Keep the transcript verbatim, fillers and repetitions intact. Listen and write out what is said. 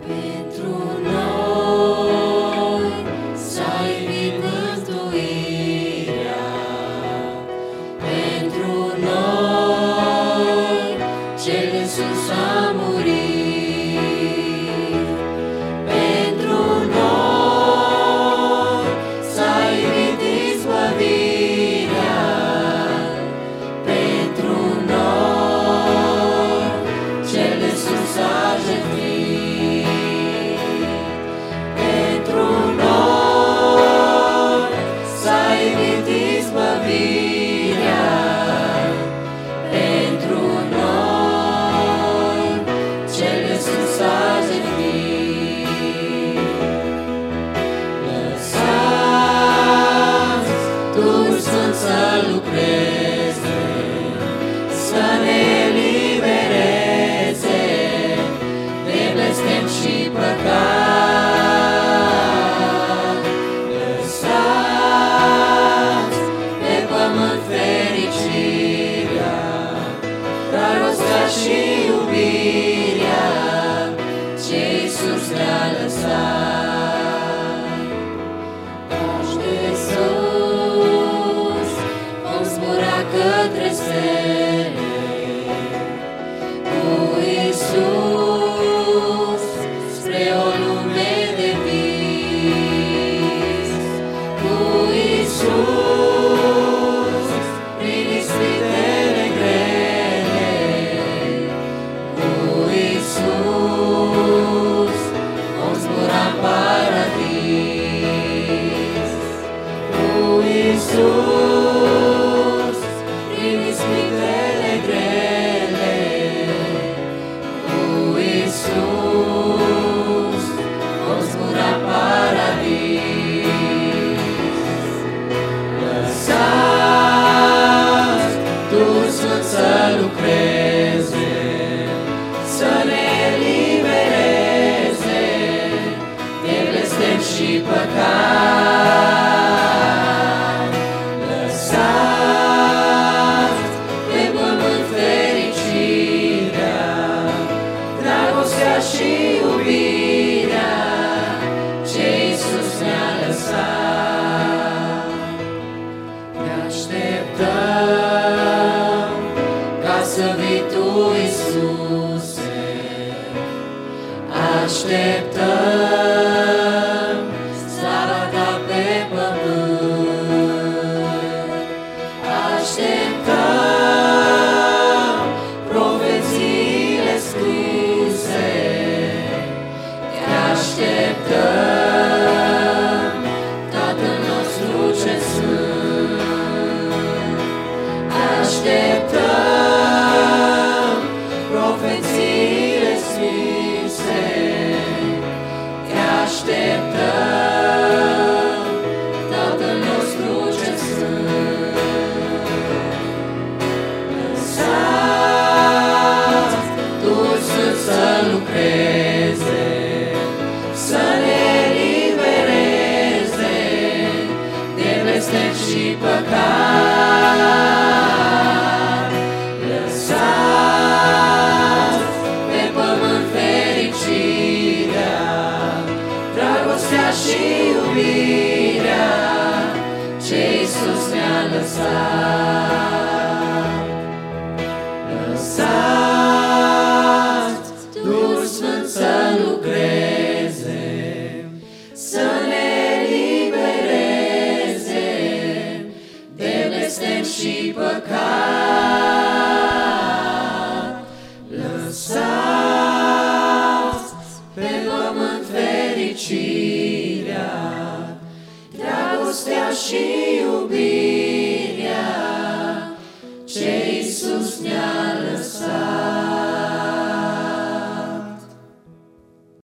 Pentru noi s-a iubit mântuirea, pentru noi Cel de sus a murit, pentru noi s-a iubit izbăvirea, pentru noi Cel de sus a jertfit. Să lucreze, să ne elibereze de blestem și păcat. Lăsați pe pământ fericirea, dragostea și iubirea ce Iisus ne-a lăsat. Paște sus, către stele, cu Iisus spre o lume de vis, cu Iisus prin ispitele grele, cu Iisus vom zbura în paradis, cu Iisus prin ispitele grele, cu Iisus vom zbura în paradis. Lăsați Duhul Sfânt să lucreze, să ne elibereze de blestem și păcat. Lăsați pe pământ fericirea, dragostea și iubirea ce Iisus ne-a lăsat. Ne așteptăm ca să vii Tu, Iisuse, așteptăm slava Ta pe pământ, așteptăm profețiile scrise, Te așteptăm, Tatăl nostru ce sunt, așteptăm profețiile scrise, Te așteptăm, Tatăl nostru ce sunt. Lăsați Duhul Sfânt să lucreze, să ne elibereze de blestem și păcat. Lăsați pe pământ fericirea, dragostea și iubirea ce Iisus ne-a lăsat. Lăsați Duhul Sfânt să lucreze, să ne elibereze de blestem și păcat. Lăsați pe pământ fericirea, dragostea și iubirea ce Iisus ne-a lăsat.